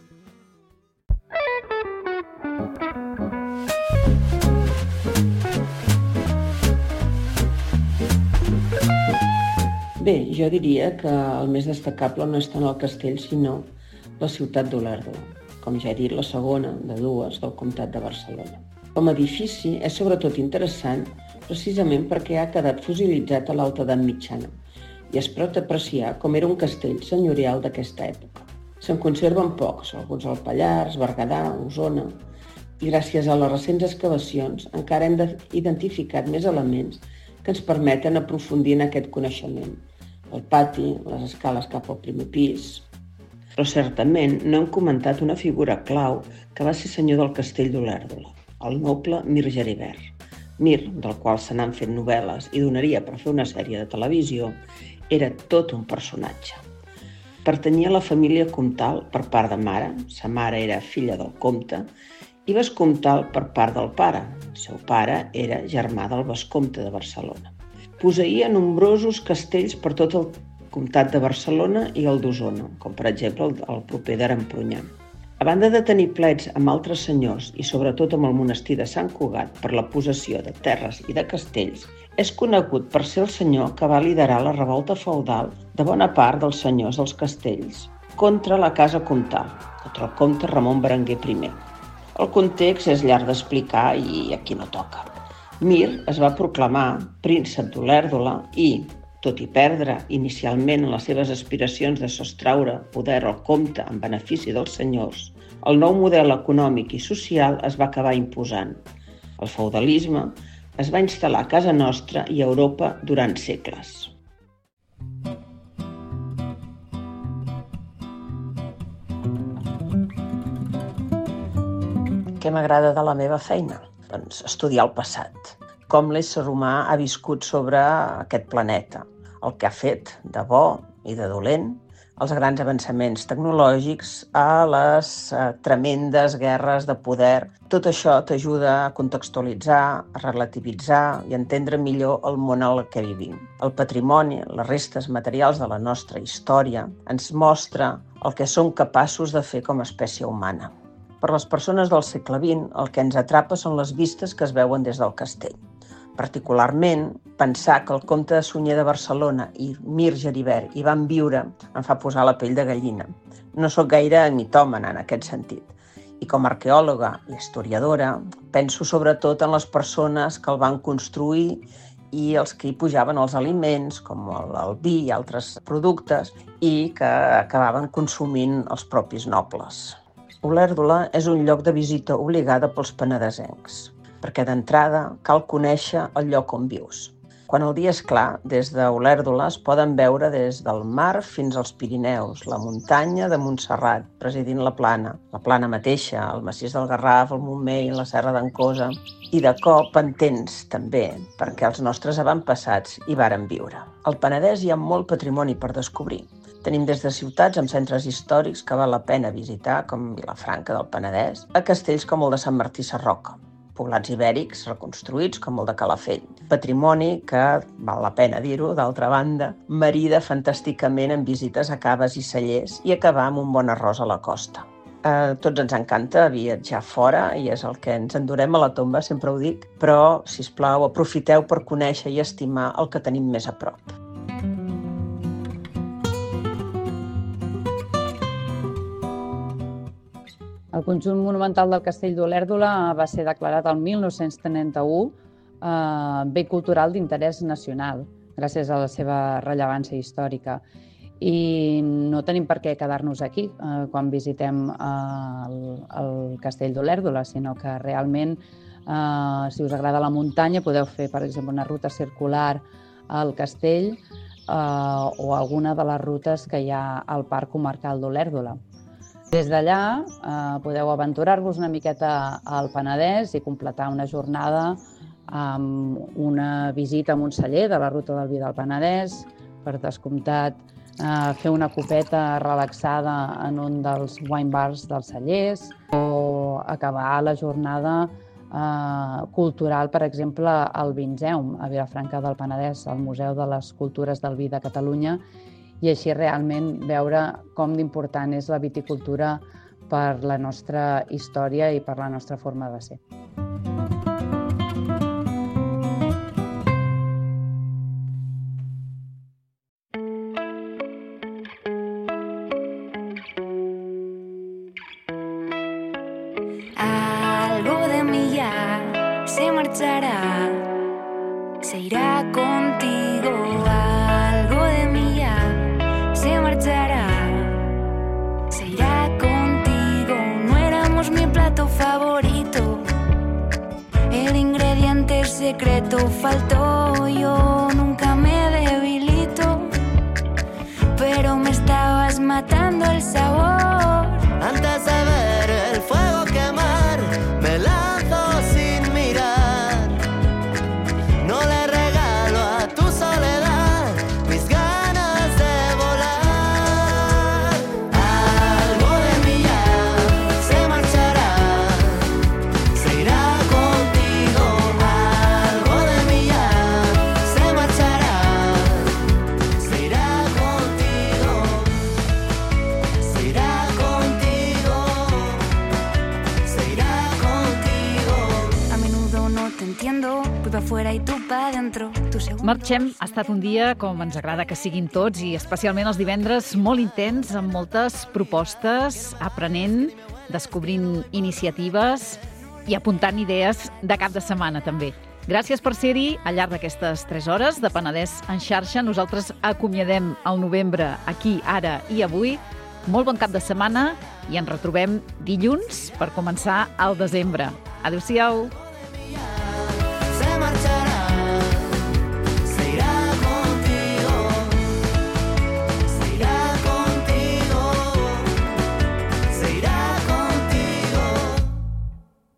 Bé, jo diria que el més destacable no és tant el castell, sinó la ciutat d'Olèrdola, com ja he dit, la segona de dues del Comtat de Barcelona. Com a edifici és sobretot interessant precisament perquè ha quedat fossilitzat a l'alta edat mitjana i es pot apreciar com era un castell senyorial d'aquesta època. Se'n conserven pocs, alguns al Pallars, Berguedà, Osona, i gràcies a les recents excavacions encara hem identificat més elements que ens permeten aprofundir en aquest coneixement. El pati, les escales cap al primer pis... Però certament no hem comentat una figura clau que va ser senyor del castell d'Olèrdola, el noble Mir Geribert. Mir, del qual se n'han fet novel·les i donaria per fer una sèrie de televisió, era tot un personatge. Pertanyia a la família comtal per part de mare, sa mare era filla del comte, i vescomtal per part del pare. El seu pare era germà del vescomte de Barcelona. Posseïa nombrosos castells per tot el comtat de Barcelona i el d'Osona, com per exemple el, el proper d'Arampronyà. A banda de tenir plets amb altres senyors i sobretot amb el monestir de Sant Cugat per la possessió de terres i de castells, és conegut per ser el senyor que va liderar la revolta feudal de bona part dels senyors dels castells contra la casa comtal, contra el comte Ramon Berenguer primer. El context és llarg d'explicar i aquí no toca. Mir es va proclamar príncep d'Olèrdola i, tot i perdre inicialment en les seves aspiracions de sostraure poder al comte en benefici dels senyors, el nou model econòmic i social es va acabar imposant. El feudalisme es va instal·lar a casa nostra i a Europa durant segles. Què m'agrada de la meva feina? Doncs estudiar el passat. Com l'ésser humà ha viscut sobre aquest planeta, el que ha fet de bo i de dolent, els grans avançaments tecnològics a les eh, tremendes guerres de poder. Tot això t'ajuda a contextualitzar, a relativitzar i a entendre millor el món en el que vivim. El patrimoni, les restes materials de la nostra història, ens mostra el que som capaços de fer com a espècie humana. Per les persones del segle vint, el que ens atrapa són les vistes que es veuen des del castell. Particularment, pensar que el comte de Sunyer de Barcelona i Mir Geribert hi van viure em fa posar la pell de gallina. No sóc gaire mitòmana en aquest sentit. I com a arqueòloga i historiadora, penso sobretot en les persones que el van construir i els que hi pujaven els aliments, com el, el vi i altres productes, i que acabaven consumint els propis nobles. Olèrdola és un lloc de visita obligada pels penedesencs, perquè d'entrada cal conèixer el lloc on vius. Quan el dia és clar, des d'Olèrdola es poden veure des del mar fins als Pirineus, la muntanya de Montserrat, presidint la Plana, la Plana mateixa, el massís del Garraf, el Montmell, la Serra d'en Cosa, i de cop entens també, perquè els nostres avantpassats hi varen viure. Al Penedès hi ha molt patrimoni per descobrir. Tenim des de ciutats amb centres històrics que val la pena visitar, com Vilafranca del Penedès, a castells com el de Sant Martí Sarroca, poblats ibèrics reconstruïts com el de Calafell. Patrimoni que, val la pena dir-ho, d'altra banda, marida fantàsticament en visites a caves i cellers i acabar amb un bon arròs a la costa. A tots ens encanta viatjar fora i és el que ens endurem a la tomba, sempre ho dic, però, sisplau, aprofiteu per conèixer i estimar el que tenim més a prop. El conjunt monumental del Castell d'Olèrdola va ser declarat el mil nou-cents trenta-u eh, bé cultural d'interès nacional, gràcies a la seva rellevància històrica. I no tenim per què quedar-nos aquí eh, quan visitem eh, el, el Castell d'Olèrdola, sinó que realment, eh, si us agrada la muntanya, podeu fer, per exemple, una ruta circular al castell eh, o alguna de les rutes que hi ha al Parc Comarcal d'Olèrdola. Des d'allà eh, podeu aventurar-vos una miqueta al Penedès i completar una jornada amb una visita a un celler de la Ruta del Vi del Penedès, per descomptat eh, fer una copeta relaxada en un dels wine bars dels cellers o acabar la jornada eh, cultural, per exemple, al Vinzeum, a Vilafranca del Penedès, al Museu de les Cultures del Vi de Catalunya, i així realment veure com d'important és la viticultura per la nostra història i per la nostra forma de ser. Algo de mí ya se marchará, se irá contigo, algo de mí secreto faltó. Yo nunca me debilito, pero me estabas matando el sabor. Antes de ver el fuego quemar, me lanzo sin mirar. No le regalo a tu soledad mis ganas de volar. Algo de mí ya se marchará, se irá contigo. Algo de mí ya se marchará, se irá contigo, se irá contigo, se irá contigo. A menudo no te entiendo, voy pa' afuera y tú pa' adentro. Tu segundo... Marxem ha estat un dia, com ens agrada que siguin tots, i especialment els divendres, molt intens, amb moltes propostes, aprenent, descobrint iniciatives i apuntant idees de cap de setmana, també. Gràcies per ser-hi al llarg d'aquestes tres hores de Penedès en xarxa. Nosaltres acomiadem el novembre aquí, ara i avui. Molt bon cap de setmana i ens retrobem dilluns per començar el desembre. Adéu-siau!